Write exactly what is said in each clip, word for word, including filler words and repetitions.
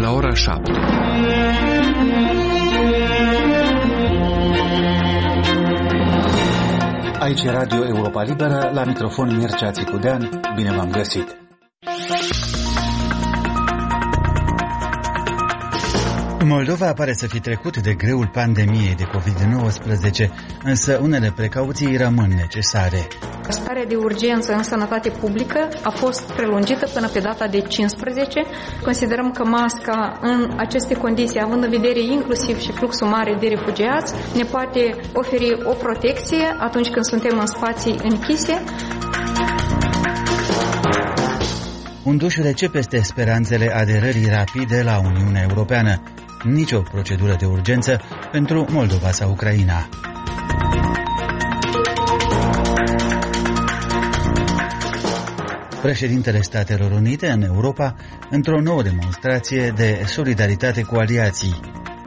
la ora șapte. Aici e Radio Europa Liberă, la microfon Mircea Țicudean. Bine v-am găsit! Moldova pare să fi trecut de greul pandemiei de covid nouăsprezece, însă unele precauții rămân necesare. Starea de urgență în sănătate publică a fost prelungită până pe data de cincisprezece. Considerăm că masca în aceste condiții, având în vedere inclusiv și fluxul mare de refugiați, ne poate oferi o protecție atunci când suntem în spații închise. Un duș rece peste speranțele aderării rapide la Uniunea Europeană. Nicio procedură de urgență pentru Moldova sau Ucraina. Președintele Statelor Unite în Europa într-o nouă demonstrație de solidaritate cu aliații.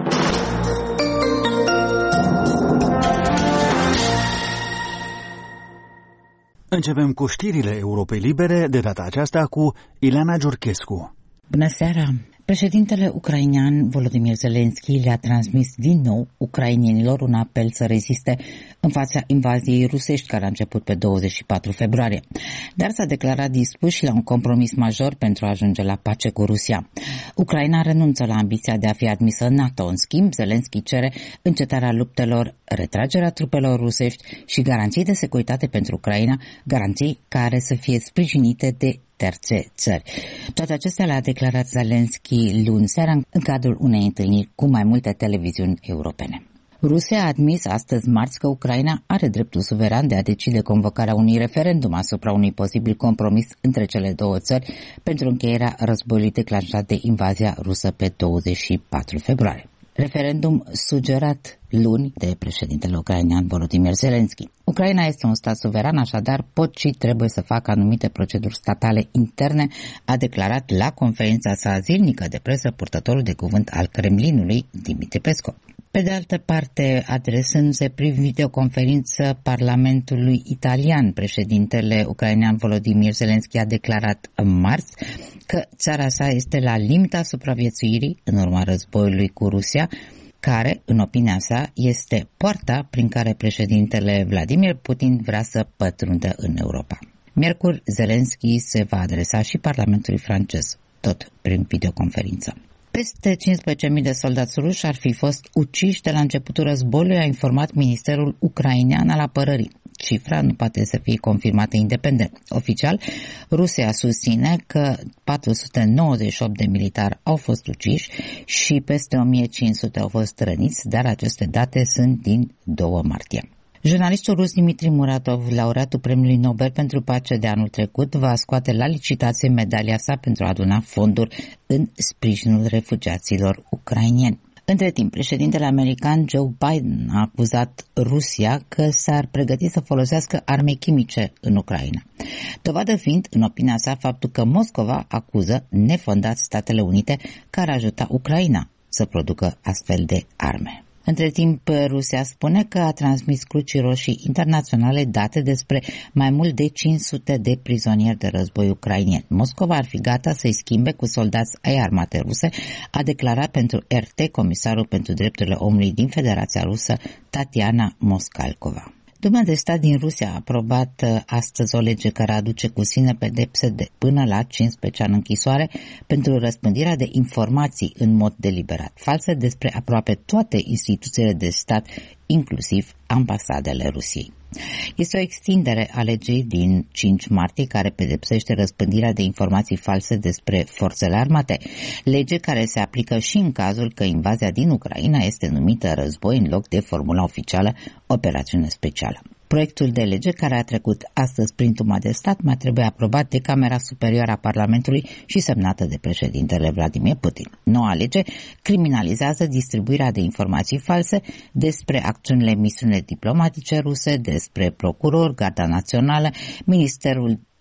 Începem cu știrile Europei Libere, de data aceasta cu Ileana Giurchescu. Bună seara! Președintele ucrainean Volodymyr Zelensky le-a transmis din nou ucrainienilor un apel să reziste în fața invaziei rusești care a început pe douăzeci și patru februarie, dar s-a declarat dispus și la un compromis major pentru a ajunge la pace cu Rusia. Ucraina renunță la ambiția de a fi admisă în NATO. În schimb, Zelensky cere încetarea luptelor, retragerea trupelor rusești și garanții de securitate pentru Ucraina, garanții care să fie sprijinite de terțe țări. Toate acestea le-a declarat Zelensky luni seara în cadrul unei întâlniri cu mai multe televiziuni europene. Rusia a admis astăzi marți că Ucraina are dreptul suveran de a decide convocarea unui referendum asupra unui posibil compromis între cele două țări pentru încheierea războiului declanșat de invazia rusă pe douăzeci și patru februarie. Referendum sugerat luni de președintele ucrainean Volodymyr Zelensky. Ucraina este un stat suveran, așadar pot și trebuie să facă anumite proceduri statale interne, a declarat la conferința sa zilnică de presă purtătorul de cuvânt al Kremlinului, Dimitri Peskov. Pe de altă parte, adresându-se prin videoconferință Parlamentului italian, președintele ucrainean Volodymyr Zelensky a declarat marți că țara sa este la limita supraviețuirii în urma războiului cu Rusia, care, în opinia sa, este poarta prin care președintele Vladimir Putin vrea să pătrundă în Europa. Miercuri, Zelensky se va adresa și Parlamentului francez, tot prin videoconferință. Peste cincisprezece mii de soldați ruși ar fi fost uciși de la începutul războiului, a informat Ministerul Ucrainean al Apărării. Cifra nu poate să fie confirmată independent. Oficial, Rusia susține că patru sute nouăzeci și opt de militari au fost uciși și peste o mie cinci sute au fost răniți, dar aceste date sunt din doi martie. Jurnalistul rus Dmitri Muratov, laureatul Premiului Nobel pentru Pace de anul trecut, va scoate la licitație medalia sa pentru a aduna fonduri în sprijinul refugiaților ucrainieni. Între timp, președintele american Joe Biden a acuzat Rusia că s-ar pregăti să folosească arme chimice în Ucraina. Dovadă fiind, în opinia sa, faptul că Moscova acuză nefondat Statele Unite care ajuta Ucraina să producă astfel de arme. Între timp, Rusia spune că a transmis Crucii Roșii internaționale date despre mai mult de cinci sute de prizonieri de război ucrainieni. Moscova ar fi gata să-i schimbe cu soldați ai armatei ruse, a declarat pentru R T comisarul pentru drepturile omului din Federația Rusă, Tatiana Moskalkova. Duma de stat din Rusia a aprobat astăzi o lege care aduce cu sine pedepse de până la cincisprezece ani închisoare pentru răspândirea de informații în mod deliberat false despre aproape toate instituțiile de stat, inclusiv ambasadele Rusiei. Este o extindere a legii din cinci martie care pedepsește răspândirea de informații false despre forțele armate, lege care se aplică și în cazul că invazia din Ucraina este numită război în loc de formula oficială operațiune specială. Proiectul de lege care a trecut astăzi prin Duma de stat mai trebuie aprobat de Camera Superioară a Parlamentului și semnată de președintele Vladimir Putin. Noua lege criminalizează distribuirea de informații false despre acțiunile misiunile diplomatice ruse, despre procurori, Garda Națională, Ministerul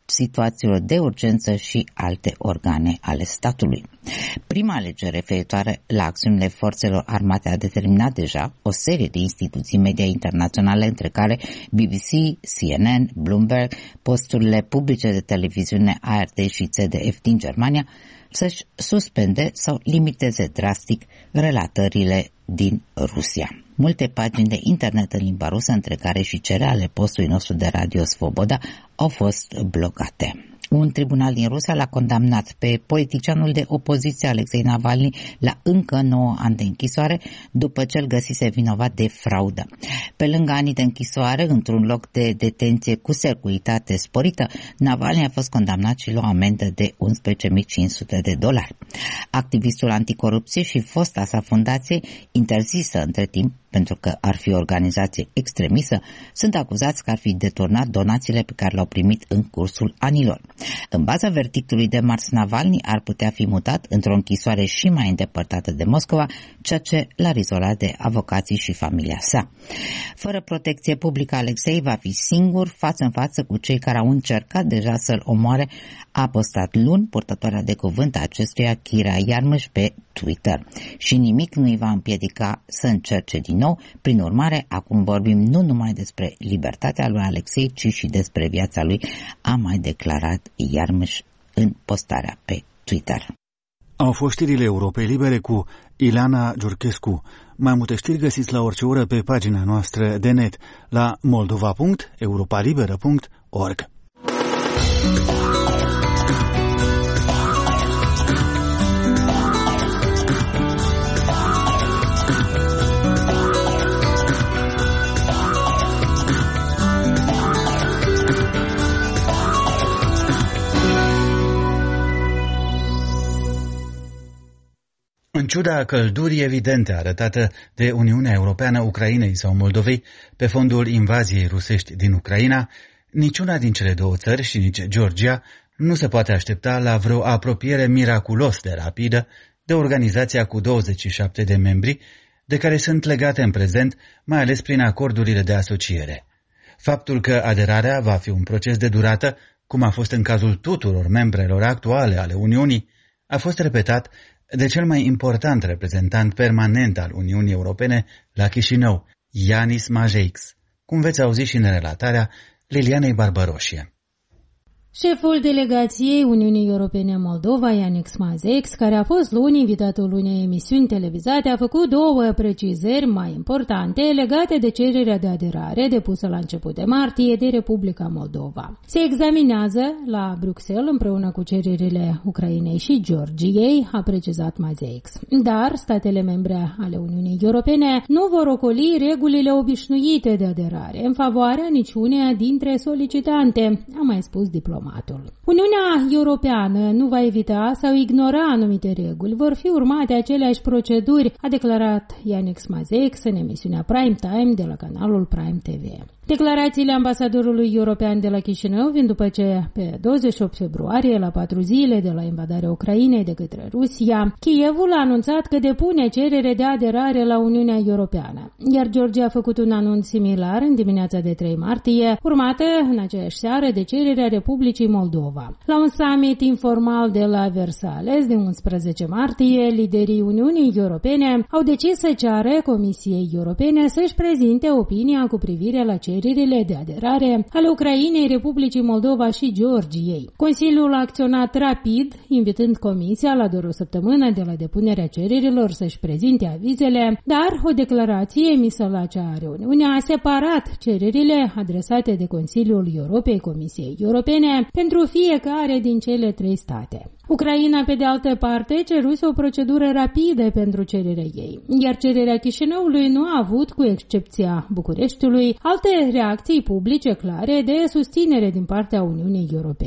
situațiilor de urgență și alte organe ale statului. Prima alegere referitoare la acțiunile forțelor armate a determinat deja o serie de instituții media internaționale, între care B B C, C N N, Bloomberg, posturile publice de televiziune A R D și C D F din Germania, să-și suspende sau limiteze drastic relatările din Rusia. Multe pagini de internet în limba rusă, între care și cele ale postului nostru de Radio Svoboda, au fost blocate. Un tribunal din Rusia l-a condamnat pe politicianul de opoziție Alexei Navalny la încă nouă ani de închisoare după ce îl găsise vinovat de fraudă. Pe lângă anii de închisoare, într-un loc de detenție cu securitate sporită, Navalny a fost condamnat și la o amendă de unsprezece mii cinci sute de dolari. Activistul anticorupție și fosta sa fundație, interzisă între timp pentru că ar fi o organizație extremistă, sunt acuzați că ar fi deturnat donațiile pe care le-au primit în cursul anilor. În baza verdictului de marți, Navalny ar putea fi mutat într-o închisoare și mai îndepărtată de Moscova, ceea ce l-ar izola de avocații și familia sa. Fără protecție publică, Alexei va fi singur față în față cu cei care au încercat deja să-l omoare, a postat luni purtătoarea de cuvânt a acestuia, Kira Yarmysh, pe Twitter. Și nimic nu îi va împiedica să încerce din nou. Prin urmare, acum vorbim nu numai despre libertatea lui Alexei, ci și despre viața lui, a mai declarat Yarmysh în postarea pe Twitter. Au fost știrile Europei Libere cu Ileana Giurchescu. Mai multe știri găsiți la orice oră pe pagina noastră de net la moldova punct europalibera punct org. În ciuda căldurii evidente arătată de Uniunea Europeană Ucrainei sau Moldovei pe fondul invaziei rusești din Ucraina, niciuna din cele două țări și nici Georgia nu se poate aștepta la vreo apropiere miraculos de rapidă de organizația cu douăzeci și șapte de membri, de care sunt legate în prezent, mai ales prin acordurile de asociere. Faptul că aderarea va fi un proces de durată, cum a fost în cazul tuturor membrelor actuale ale Uniunii, a fost repetat de cel mai important reprezentant permanent al Uniunii Europene la Chișinău, Yanis Majeix, cum veți auzi și în relatarea Lilianei Barbaroșie. Șeful delegației Uniunii Europene Moldova, Yanis Majeix, care a fost luni invitatul unei emisiuni televizate, a făcut două precizări mai importante legate de cererea de aderare depusă la început de martie de Republica Moldova. Se examinează la Bruxelles împreună cu cererile Ucrainei și Georgiei, a precizat Majeix. Dar statele membre ale Uniunii Europene nu vor ocoli regulile obișnuite de aderare în favoarea niciuneia dintre solicitante, a mai spus diplomatul. Uniunea Europeană nu va evita sau ignora anumite reguli, vor fi urmate aceleași proceduri, a declarat Yanis Majeix în emisiunea Prime Time de la canalul Prime T V. Declarațiile ambasadorului european de la Chișinău vin după ce, pe douăzeci și opt februarie, la patru zile de la invadarea Ucrainei de către Rusia, Kievul a anunțat că depune cerere de aderare la Uniunea Europeană, iar Georgia a făcut un anunț similar în dimineața de trei martie, urmată în aceeași seară de cererea Republicii Moldova. La un summit informal de la Versailles de unsprezece martie, liderii Uniunii Europene au decis să ceară Comisiei Europene să-și prezinte opinia cu privire la cererile de aderare ale Ucrainei, Republicii Moldova și Georgiei. Consiliul a acționat rapid, invitând Comisia la doar o săptămână de la depunerea cererilor să-și prezinte avizele, dar o declarație emisă la acea reuniune a separat cererile adresate de Consiliul Europei Comisiei Europene pentru fiecare din cele trei state. Ucraina, pe de altă parte, ceruse o procedură rapidă pentru cererea ei, iar cererea Chișinăului nu a avut, cu excepția Bucureștiului, alte reacții publice clare de susținere din partea Uniunii Europene.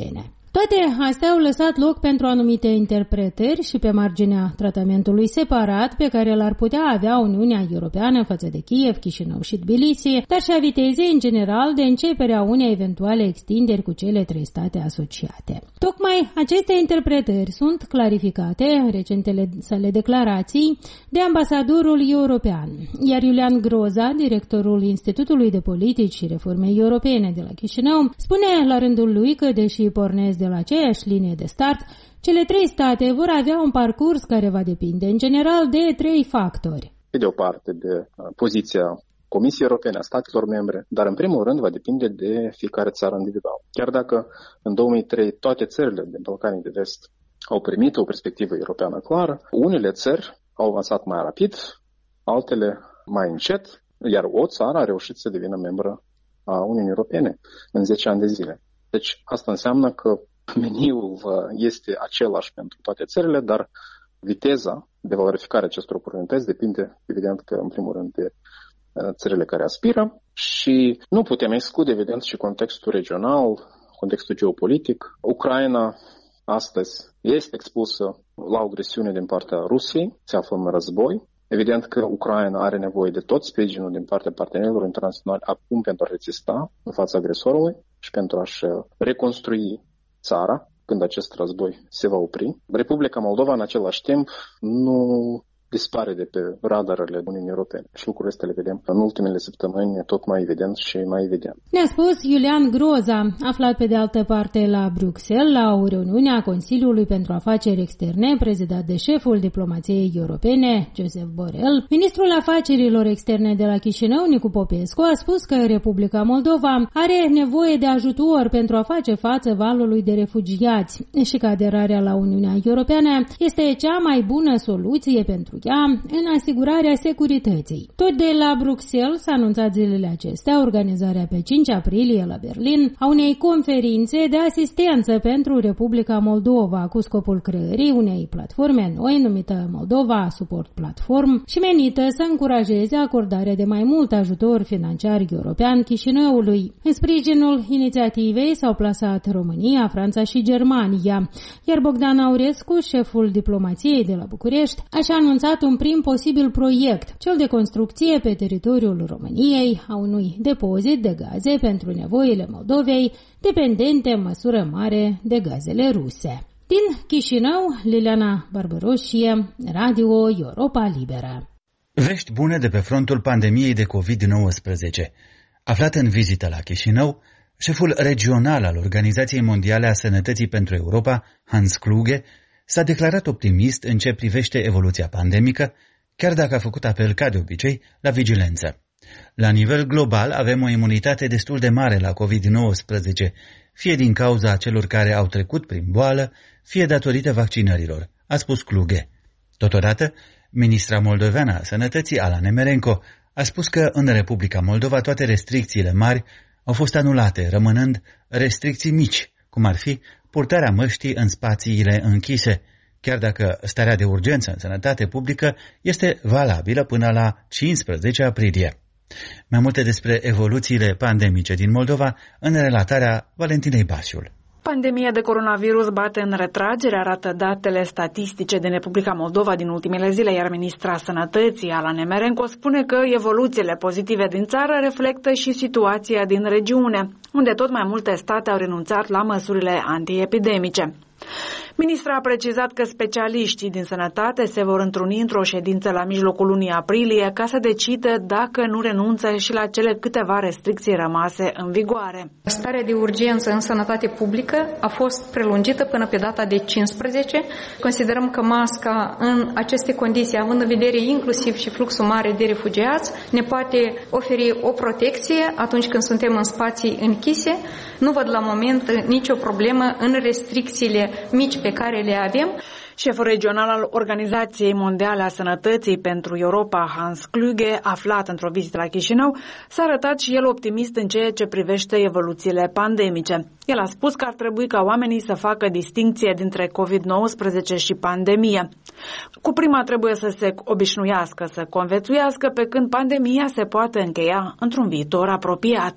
Toate astea au lăsat loc pentru anumite interpretări și pe marginea tratamentului separat pe care l-ar putea avea Uniunea Europeană față de Kiev, Chișinău și Tbilisi, dar și a vitezei în general de începerea unei eventuale extinderi cu cele trei state asociate. Tocmai aceste interpretări sunt clarificate în recentele sale declarații de ambasadorul european, iar Iulian Groza, directorul Institutului de Politici și Reforme Europene de la Chișinău, spune la rândul lui că, deși pornesc de la aceeași linie de start, cele trei state vor avea un parcurs care va depinde în general de trei factori. Pe de o parte de poziția Comisiei Europene, a statelor membre, dar în primul rând va depinde de fiecare țară individual. Chiar dacă în două mii trei toate țările din Balcanii de Vest au primit o perspectivă europeană clară, unele țări au avansat mai rapid, altele mai încet, iar o țară a reușit să devină membră a Uniunii Europene în zece ani de zile. Deci asta înseamnă că meniul este același pentru toate țările, dar viteza de valorificare acestor oportunități depinde, evident, că în primul rând de țările care aspiră și nu putem exclude, evident, și contextul regional, contextul geopolitic. Ucraina astăzi este expusă la agresiune din partea Rusiei, se află în război. Evident că Ucraina are nevoie de tot sprijinul din partea partenerilor internaționali acum pentru a rezista în fața agresorului și pentru a-și reconstrui țara când acest război se va opri. Republica Moldova, în același timp, nu dispare de pe radarele Uniunii Europene. Și lucrurile astea le vedem în ultimele săptămâni tot mai evident și mai evident. Ne-a spus Iulian Groza, aflat pe de altă parte la Bruxelles, la o reuniune a Consiliului pentru Afaceri Externe, prezidat de șeful diplomației europene, Josep Borrell. Ministrul Afacerilor Externe de la Chișinău, Nicu Popescu, a spus că Republica Moldova are nevoie de ajutor pentru a face față valului de refugiați și că aderarea la Uniunea Europeană este cea mai bună soluție pentru ea în asigurarea securității. Tot de la Bruxelles s-a anunțat zilele acestea organizarea pe cinci aprilie la Berlin a unei conferințe de asistență pentru Republica Moldova cu scopul creării unei platforme noi numită Moldova Support Platform și menită să încurajeze acordarea de mai mult ajutor financiar european Chișinăului. În sprijinul inițiativei s-au plasat România, Franța și Germania, iar Bogdan Aurescu, șeful diplomației de la București, a anunțat un prim posibil proiect, cel de construcție pe teritoriul României a unui depozit de gaze pentru nevoile Moldovei, dependente în măsură mare de gazele ruse. Din Chișinău, Liliana Barbăroșie, Radio Europa Liberă. Vești bune de pe frontul pandemiei de covid nouăsprezece. Aflat în vizită la Chișinău, șeful regional al Organizației Mondiale a Sănătății pentru Europa, Hans Kluge, s-a declarat optimist în ce privește evoluția pandemică, chiar dacă a făcut apel, ca de obicei, la vigilență. La nivel global avem o imunitate destul de mare la covid nouăsprezece, fie din cauza celor care au trecut prin boală, fie datorită vaccinărilor, a spus Kluge. Totodată, ministra moldoveană a Sănătății, Ala Nemerenko, a spus că în Republica Moldova toate restricțiile mari au fost anulate, rămânând restricții mici, cum ar fi purtarea măștii în spațiile închise, chiar dacă starea de urgență în sănătate publică este valabilă până la cincisprezece aprilie. Mai multe despre evoluțiile pandemice din Moldova în relatarea Valentinei Basiul. Pandemia de coronavirus bate în retragere, arată datele statistice din Republica Moldova din ultimele zile, iar ministra Sănătății, Ala Nemerenko, spune că evoluțiile pozitive din țară reflectă și situația din regiune, unde tot mai multe state au renunțat la măsurile antiepidemice. Ministra a precizat că specialiștii din sănătate se vor întruni într-o ședință la mijlocul lunii aprilie ca să decidă dacă nu renunță și la cele câteva restricții rămase în vigoare. Starea de urgență în sănătate publică a fost prelungită până pe data de cincisprezece. Considerăm că masca în aceste condiții, având în vedere inclusiv și fluxul mare de refugiați, ne poate oferi o protecție atunci când suntem în spații închise. Nu văd la moment nicio problemă în restricțiile mici pe care le avem. Șeful regional al Organizației Mondiale a Sănătății pentru Europa, Hans Kluge, aflat într-o vizită la Chișinău, s-a arătat și el optimist în ceea ce privește evoluțiile pandemice. El a spus că ar trebui ca oamenii să facă distincție dintre covid nouăsprezece și pandemie. Cu prima trebuie să se obișnuiască, să conviețuiască, pe când pandemia se poate încheia într-un viitor apropiat.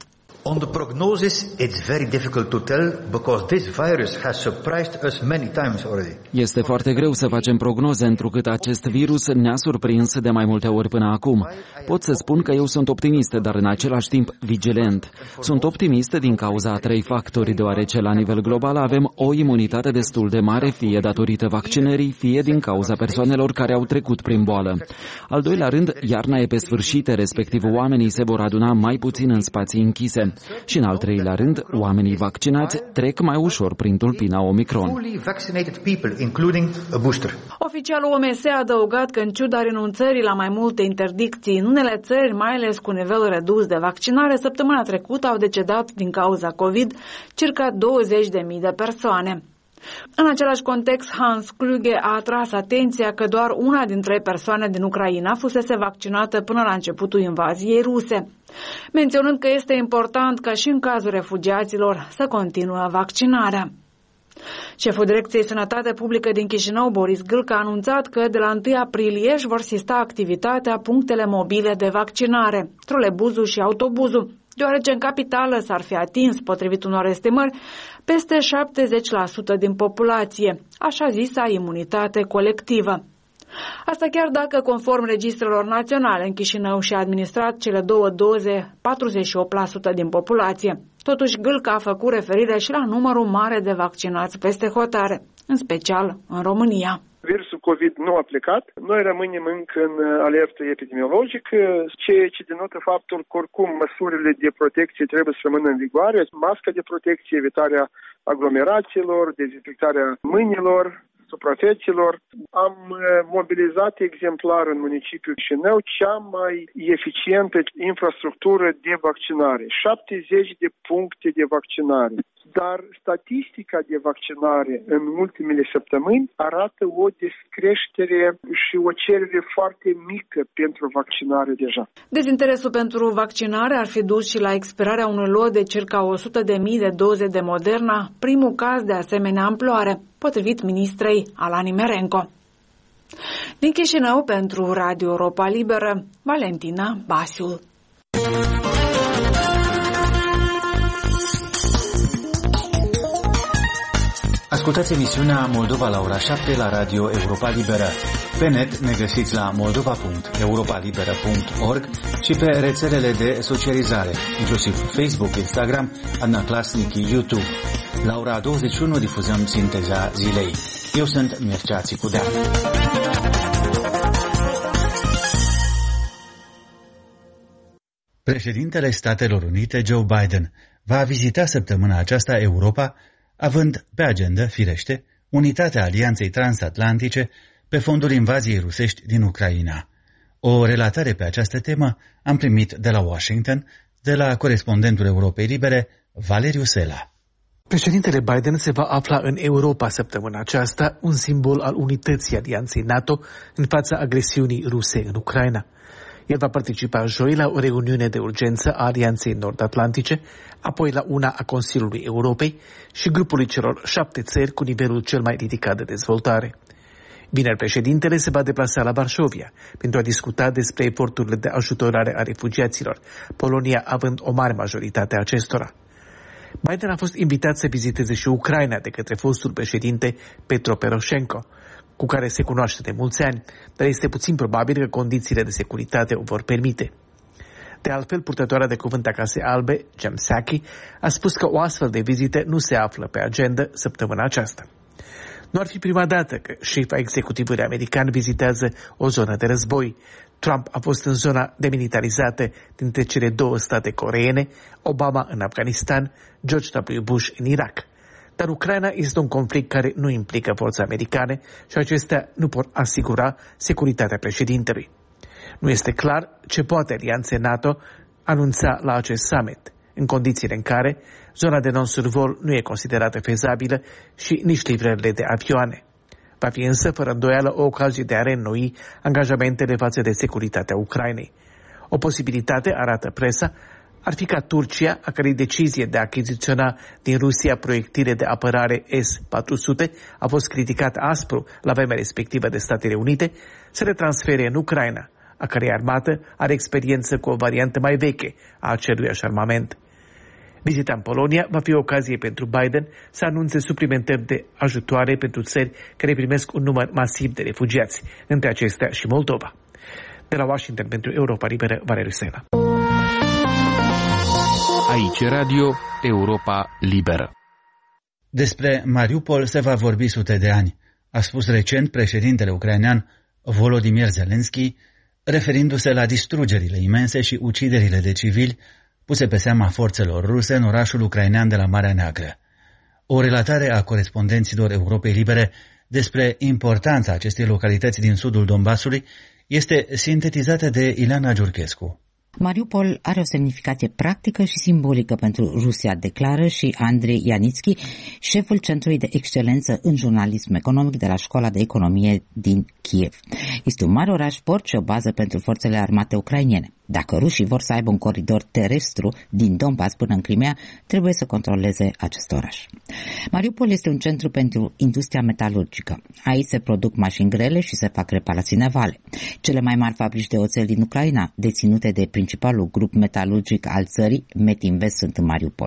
On the prognosis, it's very difficult to tell because this virus has surprised us many times already. Este foarte greu să facem prognoze, întrucât acest virus ne-a surprins de mai multe ori până acum. Pot să spun că eu sunt optimist, dar în același timp vigilent. Sunt optimist din cauza a trei factori, deoarece la nivel global avem o imunitate destul de mare, fie datorită vaccinării, fie din cauza persoanelor care au trecut prin boală. Al doilea rând, iarna e pe sfârșit, respectiv oamenii se vor aduna mai puțin în spații închise. Și în al treilea rând, oamenii vaccinați trec mai ușor prin tulpina Omicron. Oficialul O M S a adăugat că în ciuda renunțării la mai multe interdicții în unele țări, mai ales cu nivel redus de vaccinare, săptămâna trecută au decedat din cauza COVID circa douăzeci de mii de persoane. În același context, Hans Kluge a atras atenția că doar una din trei persoane din Ucraina fusese vaccinată până la începutul invaziei ruse, menționând că este important ca și în cazul refugiaților să continuă vaccinarea. Șeful Direcției Sănătate Publică din Chișinău, Boris Gâlcă, a anunțat că de la întâi aprilie își vor sista activitatea punctele mobile de vaccinare, trolebuzul și autobuzul, deoarece în capitală s-ar fi atins, potrivit unor estimări, peste șaptezeci la sută din populație, așa zisa imunitate colectivă. Asta chiar dacă, conform registrelor naționale, în Chișinău și-a administrat cele două doze patruzeci și opt la sută din populație. Totuși, Gâlcă a făcut referire și la numărul mare de vaccinați peste hotare, în special în România. Virusul COVID nu a plecat. Noi rămânem încă în alertă epidemiologică, ceea ce denotă faptul că oricum măsurile de protecție trebuie să rămână în vigoare, masca de protecție, evitarea aglomerațiilor, dezinfectarea mâinilor, suprafețelor. Am mobilizat exemplar în municipiul Chișinău cea mai eficientă infrastructură de vaccinare, șaptezeci de puncte de vaccinare. Dar statistica de vaccinare în ultimele săptămâni arată o descreștere și o cerere foarte mică pentru vaccinare deja. Dezinteresul pentru vaccinare ar fi dus și la expirarea unui lot de circa o sută de mii de doze de Moderna, primul caz de asemenea amploare, potrivit ministrei Alani Merenco. Din Chișinău, pentru Radio Europa Liberă, Valentina Basiul. Ascultați emisiunea Moldova la ora șapte la Radio Europa Liberă. Pe net ne găsiți la moldova punct europa liberă punct org și pe rețelele de socializare, inclusiv Facebook, Instagram, Adnaclasnic, YouTube. La ora douăzeci și unu difuzăm sinteza zilei. Eu sunt Mircea Țicudea. Președintele Statelor Unite, Joe Biden, va vizita săptămâna aceasta Europa, având pe agenda, firește, unitatea Alianței Transatlantice pe fondul invaziei rusești din Ucraina. O relatare pe această temă am primit de la Washington, de la corespondentul Europei Libere, Valeriu Sela. Președintele Biden se va afla în Europa săptămâna aceasta, un simbol al unității Alianței NATO în fața agresiunii ruse în Ucraina. El va participa joi la o reuniune de urgență a Alianței Nord-Atlantice, apoi la una a Consiliului Europei și grupului celor șapte țări cu nivelul cel mai ridicat de dezvoltare. Vineri, președintele se va deplasa la Varșovia pentru a discuta despre eforturile de ajutorare a refugiaților, Polonia având o mare majoritate a acestora. Biden a fost invitat să viziteze și Ucraina de către fostul președinte Petro Poroșenko, cu care se cunoaște de mulți ani, dar este puțin probabil că condițiile de securitate o vor permite. De altfel, purtătoarea de cuvânt a Casei Albe, Jem Psaki, a spus că o astfel de vizită nu se află pe agenda săptămâna aceasta. Nu ar fi prima dată că șefa executivului american vizitează o zonă de război. Trump a fost în zona demilitarizată dintre cele două state coreene, Obama în Afganistan, George W. Bush în Irak. Dar Ucraina este un conflict care nu implică forțe americane și acestea nu pot asigura securitatea președintelui. Nu este clar ce poate Alianța NATO anunța la acest summit, în condițiile în care zona de non-survol nu e considerată fezabilă și nici livrările de avioane. Va fi însă, fără îndoială, o ocazie de a reînnoi angajamentele față de securitatea Ucrainei. O posibilitate, arată presa, ar fi ca Turcia, a cărei decizie de a achiziționa din Rusia proiectile de apărare S patru sute a fost criticată aspru la vremea respectivă de Statele Unite, să le transfere în Ucraina, a cărei armată are experiență cu o variantă mai veche a aceluiași armament. Vizita în Polonia va fi o ocazie pentru Biden să anunțe suplimentări de ajutoare pentru țări care primesc un număr masiv de refugiați, între acestea și Moldova. De la Washington pentru Europa Liberă, Valeriu Sela. Aici Radio Europa Liberă. Despre Mariupol se va vorbi sute de ani, a spus recent președintele ucrainean Volodymyr Zelensky, referindu-se la distrugerile imense și uciderile de civili puse pe seama forțelor ruse în orașul ucrainean de la Marea Neagră. O relatare a corespondenților Europei Libere despre importanța acestei localități din sudul Donbasului este sintetizată de Ileana Giurchescu. Mariupol are o semnificație practică și simbolică pentru Rusia, declară și Andrei Ianitski, șeful Centrului de Excelență în Jurnalism Economic de la Școala de Economie din Kiev. Este un mare oraș port și o bază pentru forțele armate ucrainene. Dacă rușii vor să aibă un coridor terestru din Donbass până în Crimea, trebuie să controleze acest oraș. Mariupol este un centru pentru industria metalurgică. Aici se produc mașini grele și se fac reparații navale. Cele mai mari fabrici de oțel din Ucraina, deținute de principalul grup metalurgic al țării, Metinvest, sunt în Mariupol.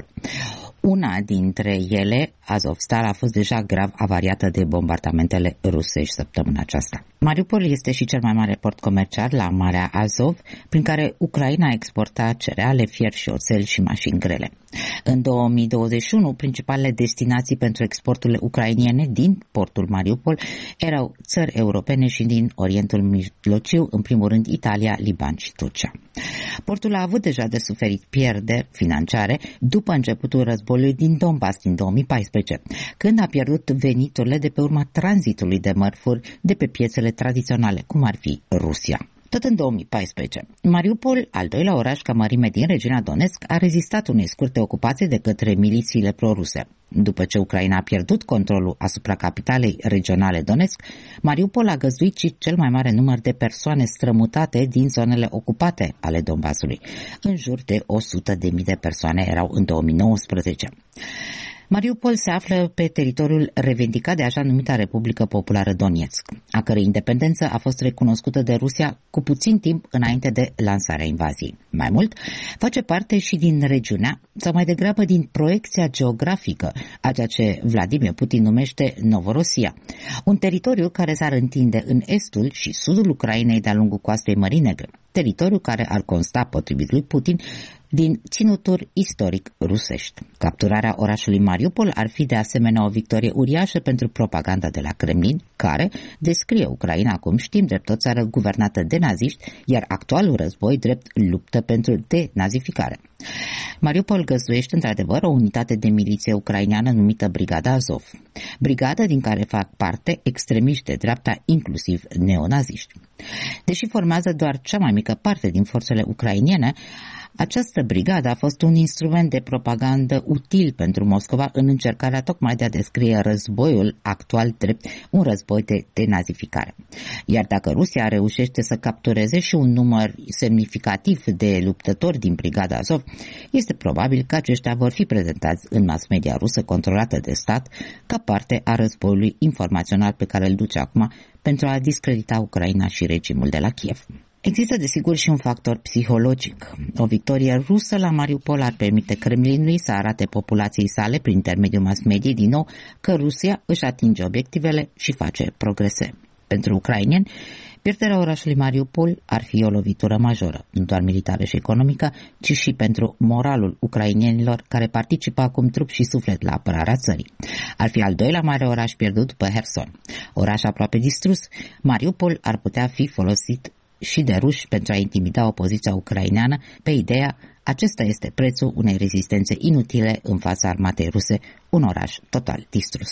Una dintre ele, Azovstal, a fost deja grav avariată de bombardamentele rusești săptămâna aceasta. Mariupol este și cel mai mare port comercial la Marea Azov, prin care Ucraina exporta cereale, fier și oțel și mașini grele. În două mii douăzeci și unu, principalele destinații pentru exporturile ucrainiene din portul Mariupol erau țări europene și din Orientul Mijlociu, în primul rând Italia, Liban și Turcia. Portul a avut deja de suferit pierderi financiare după începutul războiului din Donbass din două mii paisprezece, când a pierdut veniturile de pe urma tranzitului de mărfuri de pe piețele tradiționale, cum ar fi Rusia. Tot în două mii paisprezece, Mariupol, al doilea oraș ca mărime din regiunea Donetsk, a rezistat unei scurte ocupații de către milițiile proruse. După ce Ucraina a pierdut controlul asupra capitalei regionale Donetsk, Mariupol a găzduit și cel mai mare număr de persoane strămutate din zonele ocupate ale Donbassului. În jur de o sută de mii de persoane erau în două mii nouăsprezece. Mariupol se află pe teritoriul revendicat de așa numita Republică Populară Donetsk, a cărei independență a fost recunoscută de Rusia cu puțin timp înainte de lansarea invaziei. Mai mult, face parte și din regiunea, sau mai degrabă din proiecția geografică a ceea ce Vladimir Putin numește Novorosia, un teritoriu care s-ar întinde în estul și sudul Ucrainei de-a lungul coastei Mării Negre, teritoriu care ar consta, potrivit lui Putin, din ținuturi istoric rusești. Capturarea orașului Mariupol ar fi de asemenea o victorie uriașă pentru propaganda de la Kremlin, care descrie Ucraina, cum știm, drept o țară guvernată de naziști, iar actualul război drept luptă pentru denazificare. Mariupol găzduiește într-adevăr o unitate de miliție ucraineană numită Brigada Azov, brigadă din care fac parte extremiști de dreapta, inclusiv neonaziști. Deși formează doar cea mai mică parte din forțele ucrainene, această brigadă a fost un instrument de propagandă util pentru Moscova în încercarea tocmai de a descrie războiul actual drept un război de denazificare. Iar dacă Rusia reușește să captureze și un număr semnificativ de luptători din brigada Azov, este probabil că aceștia vor fi prezentați în mass media rusă controlată de stat ca parte a războiului informațional pe care îl duce acum pentru a discredita Ucraina și regimul de la Kiev. Există, desigur, și un factor psihologic. O victorie rusă la Mariupol ar permite Kremlinului să arate populației sale, prin intermediul mass mediei, din nou, că Rusia își atinge obiectivele și face progrese. Pentru ucraineni, pierderea orașului Mariupol ar fi o lovitură majoră, nu doar militară și economică, ci și pentru moralul ucrainenilor care participă acum trup și suflet la apărarea țării. Ar fi al doilea mare oraș pierdut după Herson. Oraș aproape distrus, Mariupol ar putea fi folosit și de ruși pentru a intimida opoziția ucraineană pe ideea acesta este prețul unei rezistențe inutile în fața armatei ruse, un oraș total distrus.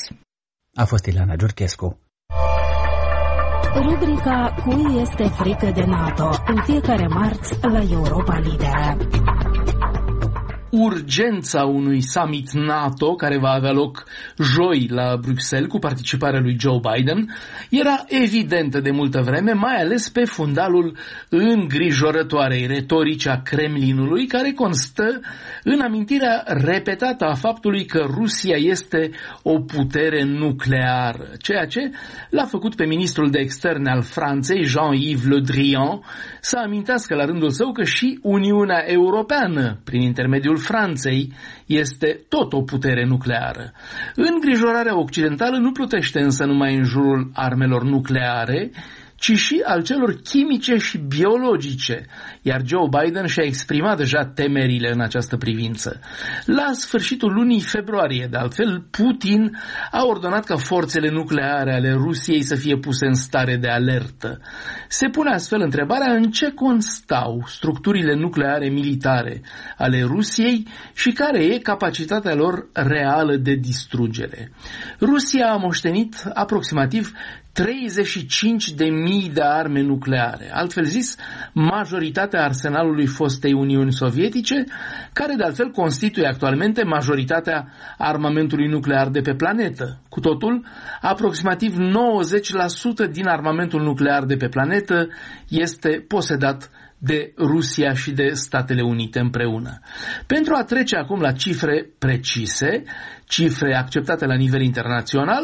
A fost Ileana Giurchescu. Rubrica Cui este frică de NATO, în fiecare marți la Europa Liberă. Urgența unui summit NATO care va avea loc joi la Bruxelles cu participarea lui Joe Biden era evidentă de multă vreme, mai ales pe fundalul îngrijorătoarei retorici a Kremlinului, care constă în amintirea repetată a faptului că Rusia este o putere nucleară, ceea ce l-a făcut pe ministrul de externe al Franței, Jean-Yves Le Drian, să amintească la rândul său că și Uniunea Europeană, prin intermediul Franței este tot o putere nucleară. Îngrijorarea occidentală nu plutește însă numai în jurul armelor nucleare, ci și al celor chimice și biologice, iar Joe Biden și-a exprimat deja temerile în această privință. La sfârșitul lunii februarie, de altfel, Putin a ordonat ca forțele nucleare ale Rusiei să fie puse în stare de alertă. Se pune astfel întrebarea în ce constau structurile nucleare militare ale Rusiei și care e capacitatea lor reală de distrugere. Rusia a moștenit aproximativ treizeci și cinci de mii de arme nucleare, altfel zis, majoritatea arsenalului fostei Uniuni Sovietice, care de altfel constituie actualmente majoritatea armamentului nuclear de pe planetă. Cu totul, aproximativ nouăzeci la sută din armamentul nuclear de pe planetă este posedat de Rusia și de Statele Unite împreună. Pentru a trece acum la cifre precise, cifre acceptate la nivel internațional,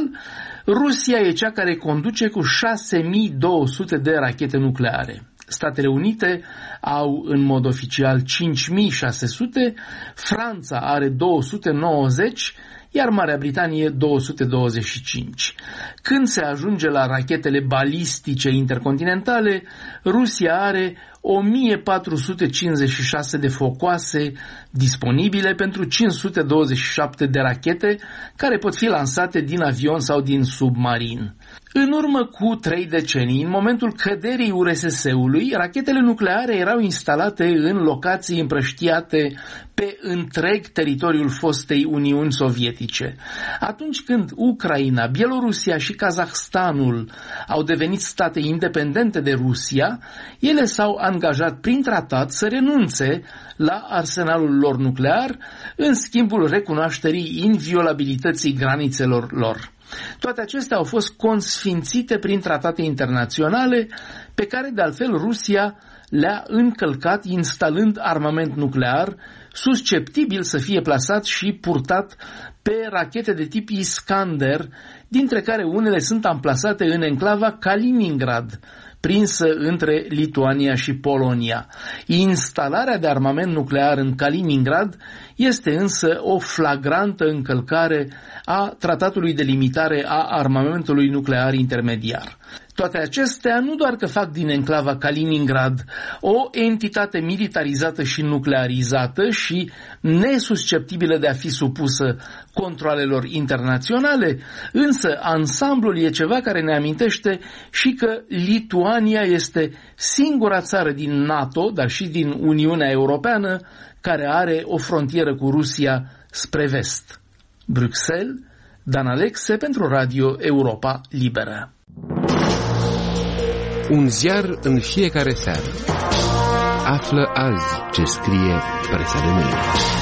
Rusia e cea care conduce cu șase mii două sute de rachete nucleare. Statele Unite au în mod oficial cinci mii șase sute, Franța are două sute nouăzeci, iar Marea Britanie două sute douăzeci și cinci. Când se ajunge la rachetele balistice intercontinentale, Rusia are o mie patru sute cincizeci și șase de focoase disponibile pentru cinci sute douăzeci și șapte de rachete care pot fi lansate din avion sau din submarin. În urmă cu trei decenii, în momentul căderii U R S S-ului, rachetele nucleare erau instalate în locații împrăștiate pe întreg teritoriul fostei Uniuni Sovietice. Atunci când Ucraina, Bielorusia și Kazahstanul au devenit state independente de Rusia, ele s-au angajat prin tratat să renunțe la arsenalul lor nuclear în schimbul recunoașterii inviolabilității granițelor lor. Toate acestea au fost consfințite prin tratate internaționale pe care, de altfel, Rusia le-a încălcat instalând armament nuclear susceptibil să fie plasat și purtat pe rachete de tip Iskander, dintre care unele sunt amplasate în enclava Kaliningrad, prinsă între Lituania și Polonia. Instalarea de armament nuclear în Kaliningrad este însă o flagrantă încălcare a tratatului de limitare a armamentului nuclear intermediar. Toate acestea nu doar că fac din enclava Kaliningrad o entitate militarizată și nuclearizată și nesusceptibilă de a fi supusă controalelor internaționale, însă ansamblul e ceva care ne amintește și că Lituania este singura țară din NATO, dar și din Uniunea Europeană, care are o frontieră cu Rusia spre vest. Bruxelles, Dan Alexe pentru Radio Europa Liberă. Un ziar în fiecare seară. Află azi ce scrie presa de mâine.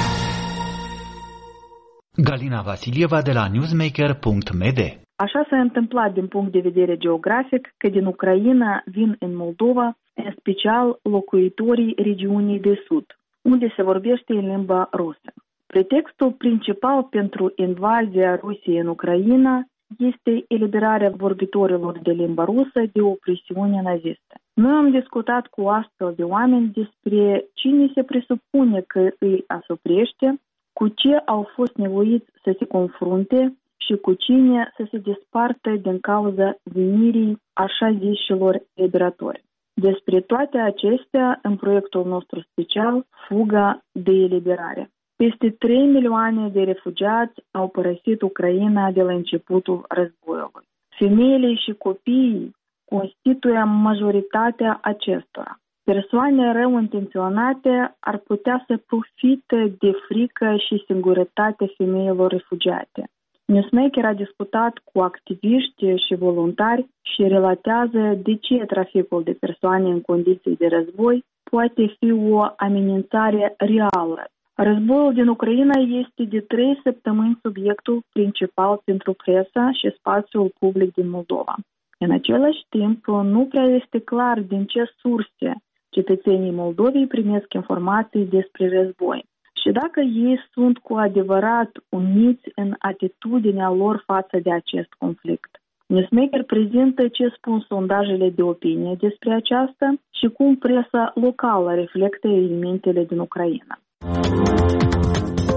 Galina Vasilieva de la newsmaker punct m d. Așa s-a întâmplat din punct de vedere geografic că din Ucraina vin în Moldova, în special locuitorii regiunii de sud, unde se vorbește în limba rusă. Pretextul principal pentru invazia Rusiei în Ucraina este eliberarea vorbitorilor de limba rusă de opresiune nazistă. Noi am discutat cu astfel de oameni despre cine se presupune că îi asuprește, cu ce au fost nevoiți să se confrunte și cu cine să se despartă din cauza venirii așa zișilor liberatori. Despre toate acestea, în proiectul nostru special, Fuga de eliberare. Peste trei milioane de refugiați au părăsit Ucraina de la începutul războiului. Femeile și copiii constituie majoritatea acestora. Persoane rău intenționate ar putea să profite de frică și singurătate femeilor refugiate. Newsmaker a discutat cu activiști și voluntari și relatează de ce traficul de persoane în condiții de război poate fi o amenințare reală. Războiul din Ucraina este de trei săptămâni subiectul principal pentru presa și spațiul public din Moldova. În același timp, nu prea este clar din ce surse cetățenii Moldovei primesc informații despre război și dacă ei sunt cu adevărat uniți în atitudinea lor față de acest conflict. Newsmaker prezintă ce spun sondajele de opinie despre aceasta și cum presa locală reflectă elementele din Ucraina.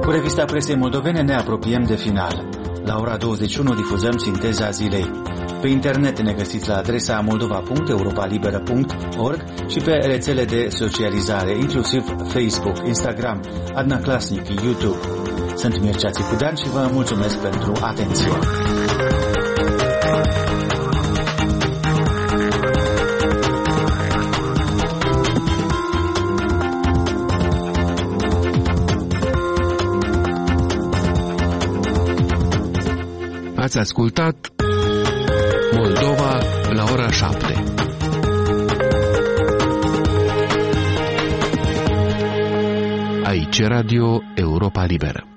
Cu revista presei moldovene ne apropiem de final. La ora douăzeci și unu difuzăm sinteza zilei. Pe internet ne găsiți la adresa moldova punct europa liberă punct org și pe rețele de socializare, inclusiv Facebook, Instagram, Adna Klasnic, YouTube. Sunt Mircea Țicudean și vă mulțumesc pentru atenție. Ați ascultat Moldova la ora șapte. Aici Radio Europa Liberă.